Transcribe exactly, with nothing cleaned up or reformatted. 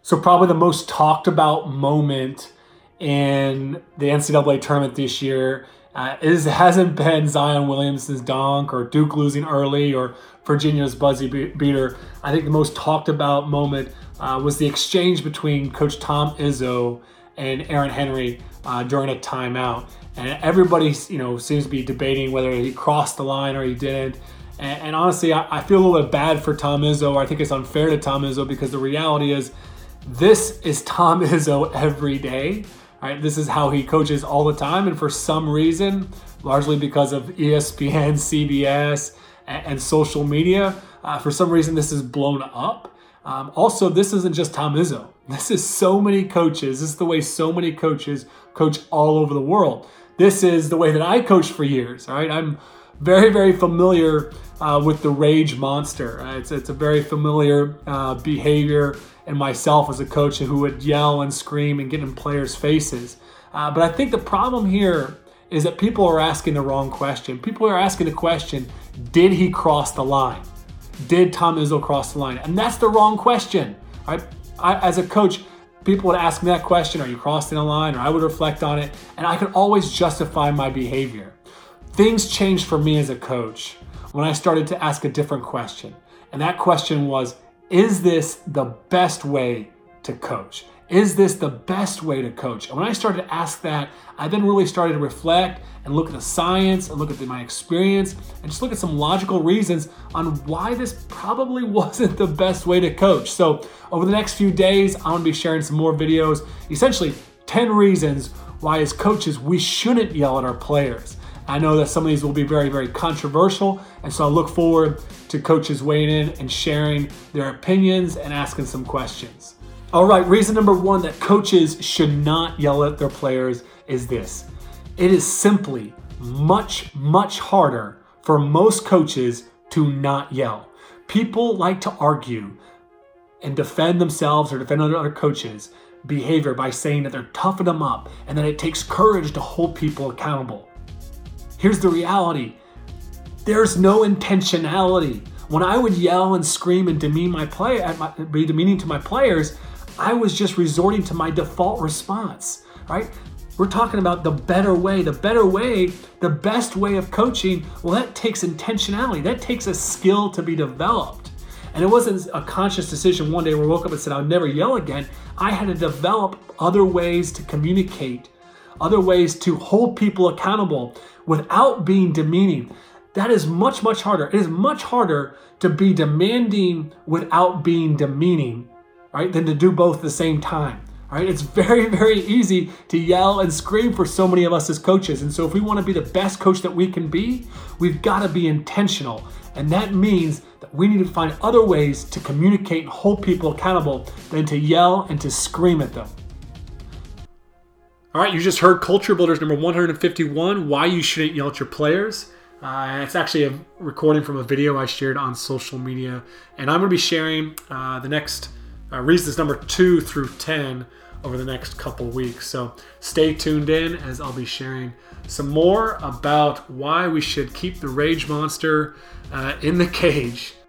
So probably the most talked about moment in the N C double A tournament this year uh, is hasn't been Zion Williamson's dunk or Duke losing early or Virginia's buzzy be- beater. I think the most talked about moment uh, was the exchange between Coach Tom Izzo and Aaron Henry uh, during a timeout. And everybody, you know, seems to be debating whether he crossed the line or he didn't. And, and honestly, I, I feel a little bit bad for Tom Izzo. I think it's unfair to Tom Izzo because the reality is this is Tom Izzo every day. Right? This is how he coaches all the time. And for some reason, largely because of E S P N, C B S, and, and social media, uh, for some reason this is blown up. Um, also, this isn't just Tom Izzo. This is so many coaches. This is the way so many coaches coach all over the world. This is the way that I coached for years. All right, I'm very, very familiar uh, with the rage monster. Uh, it's it's a very familiar uh, behavior in myself as a coach who would yell and scream and get in players' faces. Uh, but I think the problem here is that people are asking the wrong question. People are asking the question, did he cross the line? Did Tom Izzo cross the line? And that's the wrong question. Right? I, as a coach, people would ask me that question, are you crossing the line? Or I would reflect on it, and I could always justify my behavior. Things changed for me as a coach when I started to ask a different question. And that question was, is this the best way to coach? Is this the best way to coach? And when I started to ask that, I then really started to reflect and look at the science and look at the, my experience and just look at some logical reasons on why this probably wasn't the best way to coach. So over the next few days, I'm going to be sharing some more videos, essentially ten reasons why as coaches we shouldn't yell at our players. I know that some of these will be very, very controversial, and so I look forward to coaches weighing in and sharing their opinions and asking some questions. All right, reason number one that coaches should not yell at their players is this. It is simply much, much harder for most coaches to not yell. People like to argue and defend themselves or defend other coaches' behavior by saying that they're toughing them up and that it takes courage to hold people accountable. Here's the reality. There's no intentionality. When I would yell and scream and demean my play, at my, be demeaning to my players, I was just resorting to my default response, right? We're talking about the better way. The better way, the best way of coaching, well, that takes intentionality. That takes a skill to be developed. And it wasn't a conscious decision one day where I woke up and said, I'll never yell again. I had to develop other ways to communicate, other ways to hold people accountable without being demeaning. That is much, much harder. It is much harder to be demanding without being demeaning, right, than to do both at the same time. Right? It's very, very easy to yell and scream for so many of us as coaches. And so if we want to be the best coach that we can be, we've got to be intentional. And that means that we need to find other ways to communicate and hold people accountable than to yell and to scream at them. All right, you just heard Culture Builders number one hundred fifty-one, Why You Shouldn't Yell at Your Players. Uh, it's actually a recording from a video I shared on social media. And I'm going to be sharing uh, the next uh, reasons number two through ten over the next couple weeks. So stay tuned in as I'll be sharing some more about why we should keep the rage monster uh, in the cage